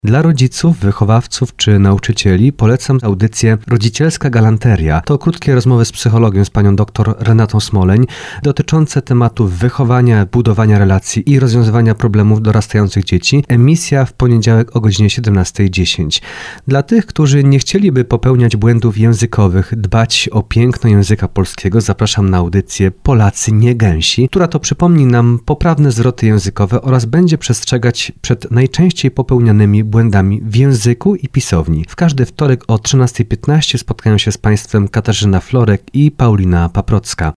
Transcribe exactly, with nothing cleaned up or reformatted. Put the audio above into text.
Dla rodziców, wychowawców czy nauczycieli polecam audycję Rodzicielska Galanteria. To krótkie rozmowy z psychologiem, z panią dr Renatą Smoleń, dotyczące tematów wychowania, budowania relacji i rozwiązywania problemów dorastających dzieci. Emisja w poniedziałek o godzinie siedemnasta dziesięć. Dla tych, którzy nie chcieliby popełniać błędów językowych, dbać o piękno języka polskiego, zapraszam na audycję Polacy nie gęsi, która to przypomni nam poprawne zwroty językowe oraz będzie przestrzegać przed najczęściej popełnianymi błędami w języku i pisowni. W każdy wtorek o trzynasta piętnaście spotkają się z Państwem Katarzyna Florek i Paulina Paprocka.